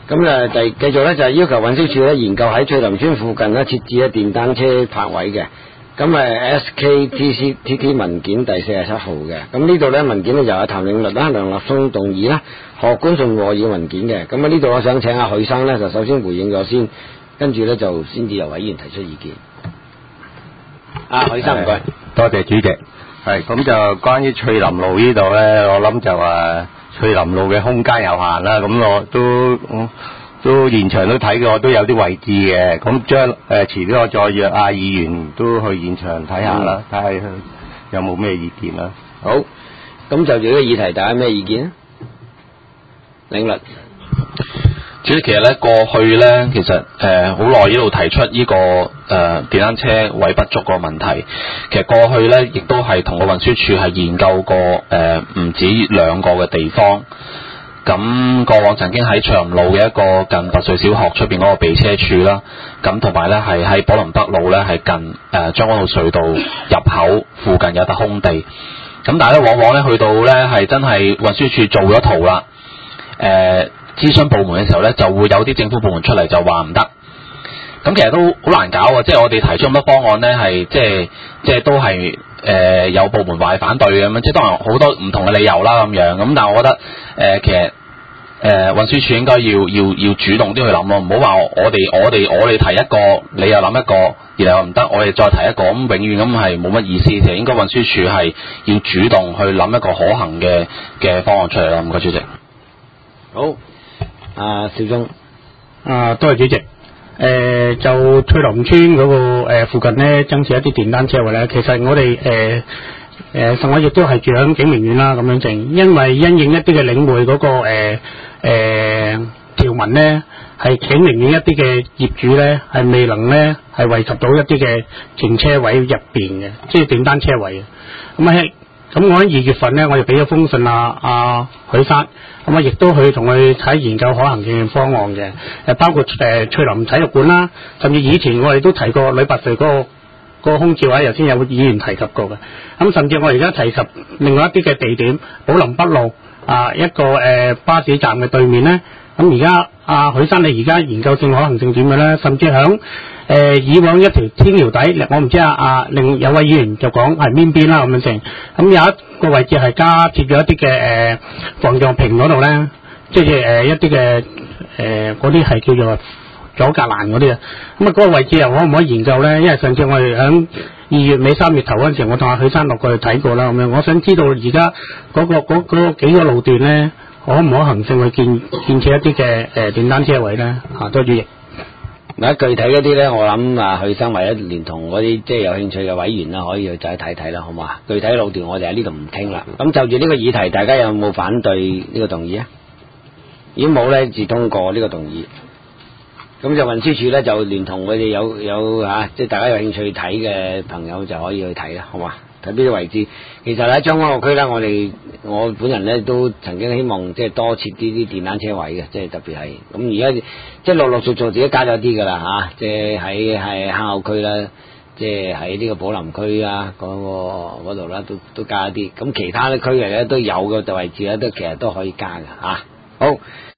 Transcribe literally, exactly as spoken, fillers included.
咁啊，第繼續咧就係要求運輸署咧研究喺翠林村附近咧設置咧電單車泊位嘅。咁誒 S K T C T T 文件第四十七號嘅。咁呢度咧文件咧就有譚永律啦、梁立松動議啦、何官順和議文件嘅。咁啊呢度我想請阿許生咧就首先回應咗先，跟住咧就先至由委員提出意見。啊，許生唔該， 多謝主席。係咁就關於翠林路呢度咧，我諗就話翠林路嘅空間有限啦，咁我都、嗯、都現場都睇過，都有啲位置嘅。咁將誒遲啲我再約阿議員都去現場睇下啦，睇下、嗯、有冇咩意見啦。 好，咁就住呢個議題，大家咩意見啊？領律。 主席，其實咧過去咧，其實誒好耐呢度提出呢、這個誒、呃、電單車位不足個問題。其實過去咧，亦都係同個運輸署係研究過誒唔、呃、止兩個嘅地方。咁過往曾經喺翠林路嘅一個近拔萃小學出邊嗰個備車處啦，咁同埋咧係喺寶林北路咧係近誒將軍澳隧道入口附近有笪空地。咁但係咧往往咧去到咧係真係運輸署做咗圖啦，誒、呃。諮詢部門嘅時候咧，就會有啲政府部門出嚟就話唔得。咁其實都好難搞啊！即係我哋提出咁多方案咧，係即係即係都係誒、呃、有部門話係反對嘅咁樣，即係當然好多唔同嘅理由啦咁樣。咁但係我覺得誒、呃、其實誒、呃、運輸署應該要要要主動啲去諗咯，唔好話我哋我哋我哋提一個，你又諗一個，而你又唔得，我哋再提一個，咁永遠咁係冇乜意思。其實應該運輸署係要主動去諗一個可行嘅嘅方案出嚟咯。唔該，主席。 好。啊，邵忠， 啊，多謝主席。誒、呃，就翠林村嗰、那個誒、呃、附近咧，增設一啲電單車位咧。其實我哋誒誒，實我亦都係住響景明苑啦，咁樣正，因為因應一啲嘅領匯嗰個誒誒條文咧，係景明苑一啲嘅業主咧，係未能咧係惠及到一啲嘅停車位入邊嘅，即係電單車位嘅。咁喺咁我喺二月份咧，我就俾咗封信啊啊許生，咁啊亦都去同佢睇研究可行嘅方案嘅，誒包括誒、呃、翠林體育館啦，甚至以前我哋都提過呂拔萃嗰個嗰、嗰個空置位，頭先有議員提及過嘅，咁甚至我而家提及另外一啲嘅地點，寶林北路啊一個誒、呃、巴士站嘅對面咧，咁而家阿許生你而家研究性可行性點嘅咧，甚至響誒、呃、以往一條天橋底，我唔知啊啊另有位議員就講係邊邊啦咁樣成，咁有一個位置係加設咗一啲嘅誒防撞屏嗰度咧，即係誒一啲嘅誒嗰啲係叫做阻隔欄嗰啲啊，咁啊嗰個位置又可唔可以研究咧？因為上次我哋響二月尾三月頭嗰陣時，我同阿許生落過去睇過啦，咁樣我想知道而家嗰個嗰嗰幾個路段咧，可唔可行性去建建設一啲嘅誒電單車位咧？啊，多謝主席。 嗱，具體嗰啲咧，我諗啊，許生為咗連同嗰啲即係有興趣嘅委員啦，可以去再睇睇啦，好嘛？具體路段我哋喺呢度唔傾啦。咁就住呢個議題，大家有冇反對呢個動議啊？如果冇咧，自通過呢個動議。咁就運輸署咧，就連同佢哋有有嚇，即係大家有興趣睇嘅朋友就可以去睇啦，好嘛？睇邊啲位置？其實喺將軍澳區咧，我哋我本人咧都曾經希望即係多設啲啲電單車位嘅，即係特別係咁而家即係陸陸續續自己加咗啲噶啦嚇，即係喺係坑口區啦，即係喺呢個寶林區啊嗰個嗰度啦，都都加一啲。咁其他啲區域咧都有嘅位置咧，都其實都可以加嘅嚇、啊。好。